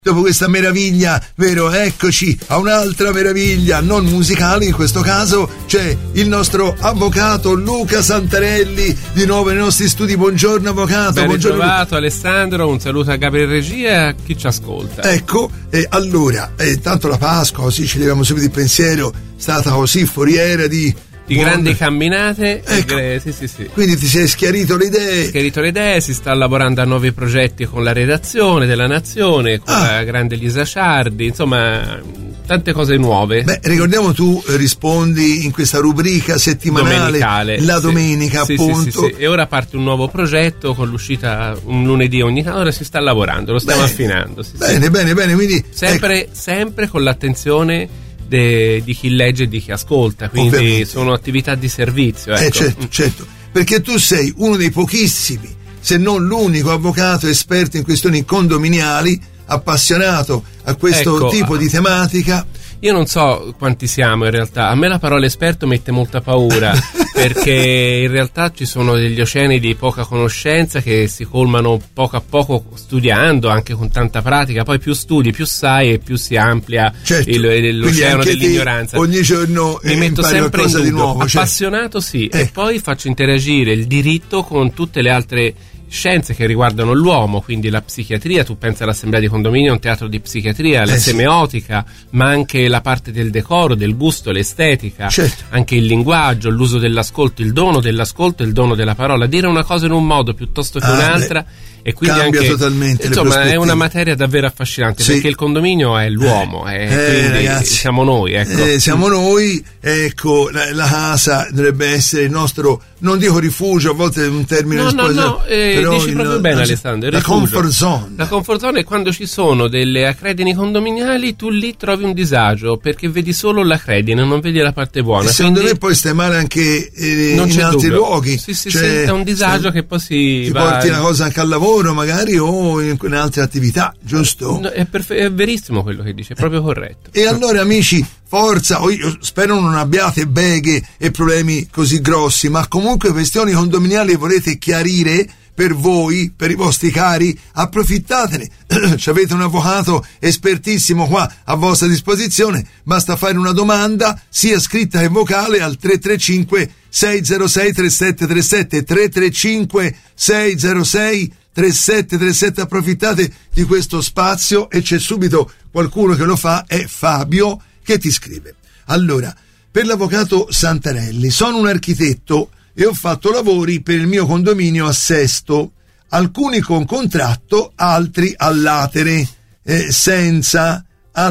Dopo questa meraviglia, vero, eccoci a un'altra meraviglia, non musicale in questo caso, c'è il nostro avvocato Luca Santarelli di nuovo nei nostri studi. Buongiorno avvocato. Ben buongiorno ritrovato Alessandro, un saluto a Gabriele Regia e a chi ci ascolta. Ecco, allora, tanto la Pasqua, così ci leviamo subito il pensiero, è stata così foriera di grandi camminate. Ecco. Sì. Quindi ti sei schiarito le idee. Si sta lavorando a nuovi progetti con la redazione della Nazione, con la grande Lisa Ciardi, insomma tante cose nuove. Beh, ricordiamo, tu rispondi in questa rubrica settimanale domenicale, la domenica, appunto. Sì. E ora parte un nuovo progetto con l'uscita un lunedì ogni ora, si sta lavorando, lo stiamo affinando. Bene, quindi sempre con l'attenzione di chi legge e di chi ascolta, quindi ovviamente sono attività di servizio, ecco. Certo, perché tu sei uno dei pochissimi, se non l'unico avvocato esperto in questioni condominiali, appassionato a questo tipo di tematica. Io non so quanti siamo in realtà, a me la parola esperto mette molta paura perché in realtà ci sono degli oceani di poca conoscenza che si colmano poco a poco studiando, anche con tanta pratica. Poi più studi, più sai e più si amplia l'oceano dell'ignoranza. Ogni giorno mi metto sempre in dubbio, di nuovo, appassionato e poi faccio interagire il diritto con tutte le altre scienze che riguardano l'uomo, quindi la psichiatria. Tu pensi all'assemblea di condominio, un teatro di psichiatria, la semiotica, ma anche la parte del decoro, del gusto, l'estetica, anche il linguaggio, l'uso dell'ascolto, il dono dell'ascolto, il dono della parola, dire una cosa in un modo piuttosto che un'altra. E quindi cambia anche, totalmente, insomma, è una materia davvero affascinante, perché il condominio è l'uomo, quindi ragazzi, siamo noi, ecco. Siamo noi, ecco, la casa dovrebbe essere il nostro, non dico rifugio, a volte è un termine però dici proprio bene, Alessandro, la comfort zone. La comfort zone è quando ci sono delle acredini condominiali, tu lì trovi un disagio perché vedi solo l'acredine, non vedi la parte buona. E secondo me poi stai male anche in altri luoghi. Sì, è un disagio che poi ti porti una cosa anche al lavoro magari o in altre attività, giusto? No, è verissimo quello che dice, è proprio corretto. E allora amici, forza, io spero non abbiate beghe e problemi così grossi, ma comunque questioni condominiali volete chiarire per voi, per i vostri cari, approfittatene. Ci avete un avvocato espertissimo qua a vostra disposizione, basta fare una domanda sia scritta che vocale al 335 606 3737 335 606 3737. Approfittate di questo spazio e c'è subito qualcuno che lo fa, è Fabio, che ti scrive. Allora, per l'avvocato Santarelli, sono un architetto e ho fatto lavori per il mio condominio a Sesto, alcuni con contratto, altri all'atere, senza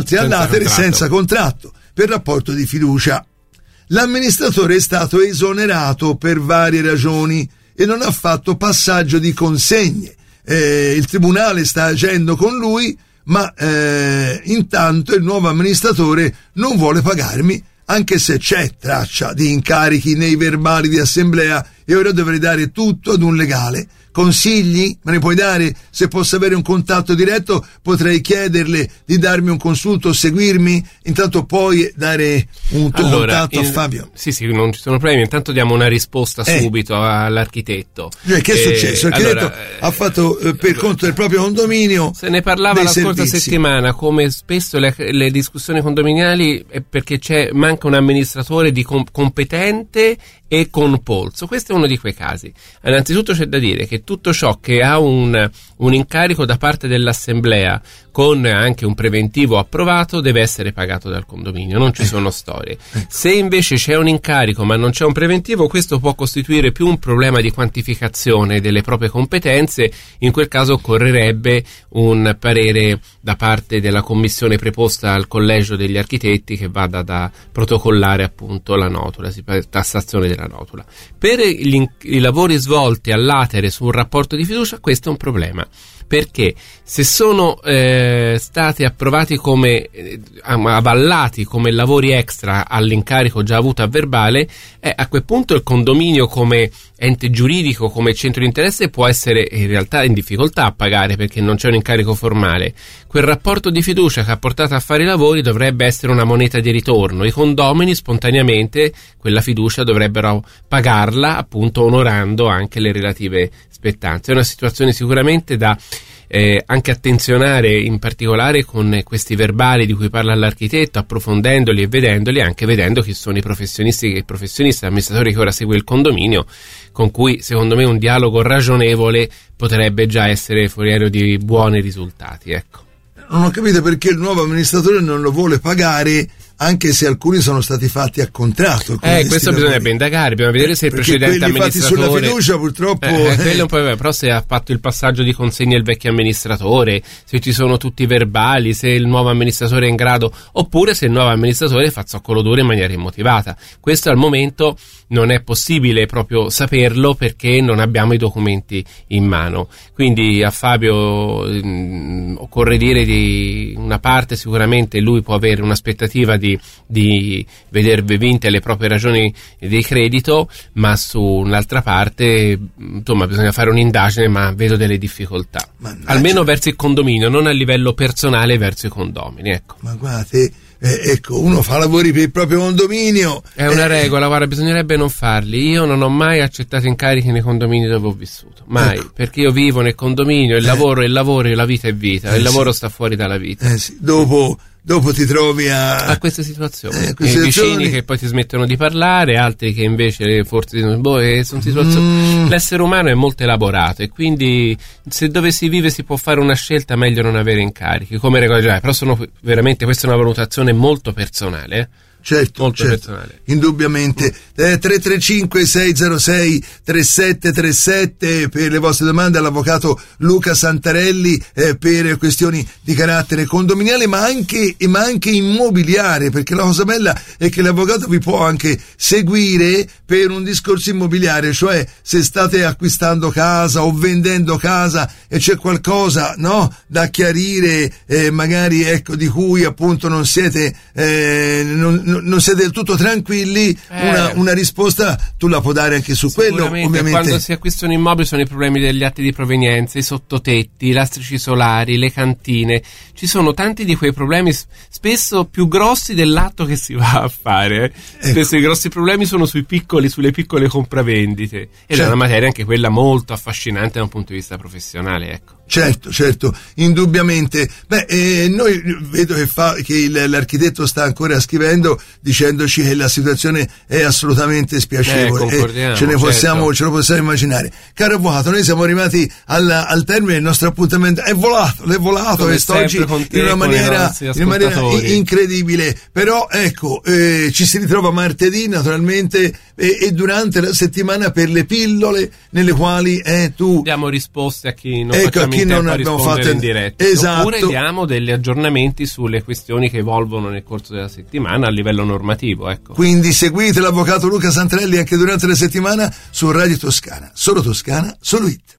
contratto, per rapporto di fiducia. L'amministratore è stato esonerato per varie ragioni e non ha fatto passaggio di consegne. Il tribunale sta agendo con lui, ma intanto il nuovo amministratore non vuole pagarmi, anche se c'è traccia di incarichi nei verbali di assemblea, e ora dovrei dare tutto ad un legale. Consigli? Me ne puoi dare? Se posso avere un contatto diretto potrei chiederle di darmi un consulto o seguirmi. Intanto puoi dare un tuo contatto a Fabio. Sì, non ci sono problemi. Intanto diamo una risposta subito all'architetto. Che è successo? L'architetto ha fatto per conto del proprio condominio. Se ne parlava la scorsa settimana, come spesso le discussioni condominiali è perché manca un amministratore competente e con polso. Questo è uno di quei casi. Innanzitutto c'è da dire che tutto ciò che ha un incarico da parte dell'assemblea con anche un preventivo approvato deve essere pagato dal condominio, non ci sono storie. Se invece c'è un incarico ma non c'è un preventivo, questo può costituire più un problema di quantificazione delle proprie competenze. In quel caso occorrerebbe un parere da parte della commissione preposta al collegio degli architetti che vada da protocollare appunto la notula, tassazione della notula. Per i lavori svolti all'atere su un rapporto di fiducia, questo è un problema, perché se sono stati approvati come avallati come lavori extra all'incarico già avuto a verbale, a quel punto il condominio come ente giuridico, come centro di interesse, può essere in realtà in difficoltà a pagare perché non c'è un incarico formale. Quel rapporto di fiducia che ha portato a fare i lavori dovrebbe essere una moneta di ritorno. I condomini spontaneamente quella fiducia dovrebbero pagarla, appunto onorando anche le relative spettanze. È una situazione sicuramente da anche attenzionare in particolare con questi verbali di cui parla l'architetto, approfondendoli e vedendoli, anche vedendo chi sono i professionisti, il professionista, l'amministratore che ora segue il condominio, con cui secondo me un dialogo ragionevole potrebbe già essere foriero di buoni risultati, ecco. Non ho capito perché il nuovo amministratore non lo vuole pagare, anche se alcuni sono stati fatti a contratto. Questo bisognerebbe indagare, bisogna vedere se il precedente amministratore fatti sulla fiducia purtroppo quello un po', però se ha fatto il passaggio di consegna il vecchio amministratore, se ci sono tutti i verbali, se il nuovo amministratore è in grado, oppure se il nuovo amministratore fa zoccolo duro in maniera immotivata. Questo al momento non è possibile proprio saperlo perché non abbiamo i documenti in mano. Quindi a Fabio occorre dire di una parte, sicuramente lui può avere un'aspettativa di vedervi vinte le proprie ragioni di credito, ma sull'altra parte insomma bisogna fare un'indagine, ma vedo delle difficoltà. Almeno verso il condominio, non a livello personale verso i condomini, ecco. Ma guardate, ecco, uno fa lavori per il proprio condominio. È una regola, guarda, bisognerebbe non farli. Io non ho mai accettato incarichi nei condomini dove ho vissuto, mai, ecco. Perché io vivo nel condominio, il lavoro è il lavoro e la vita è vita, il lavoro sta fuori dalla vita. Sì. Dopo ti trovi a queste situazioni, vicini che poi ti smettono di parlare, altri che invece forse sono situazioni. L'essere umano è molto elaborato e quindi se dove si vive si può fare una scelta, meglio non avere incarichi come regola, però sono veramente, questa è una valutazione molto personale. Certo, indubbiamente. 335 606 3737 per le vostre domande all'avvocato Luca Santarelli per questioni di carattere condominiale ma anche immobiliare, perché la cosa bella è che l'avvocato vi può anche seguire per un discorso immobiliare, cioè se state acquistando casa o vendendo casa e c'è qualcosa da chiarire, magari ecco di cui appunto non siete non siete del tutto tranquilli, una risposta tu la puoi dare anche su quello. Ovviamente quando si acquista un immobile sono i problemi degli atti di provenienza, i sottotetti, i lastrici solari, le cantine, ci sono tanti di quei problemi spesso più grossi dell'atto che si va a fare. Spesso i grossi problemi sono sulle piccole compravendite ed è una materia anche quella molto affascinante da un punto di vista professionale, ecco. Certo, indubbiamente. Noi vedo che l'architetto sta ancora scrivendo dicendoci che la situazione è assolutamente spiacevole, ce lo possiamo immaginare. Caro avvocato, noi siamo arrivati al termine del nostro appuntamento, è volato quest'oggi in una maniera incredibile, però ecco, ci si ritrova martedì naturalmente e durante la settimana per le pillole nelle quali tu diamo risposte a chi non facciamo non abbiamo fatto in diretta, esatto. Oppure diamo degli aggiornamenti sulle questioni che evolvono nel corso della settimana a livello normativo, ecco. Quindi seguite l'avvocato Luca Santarelli anche durante la settimana su Radio Toscana, solo Toscana, solo It.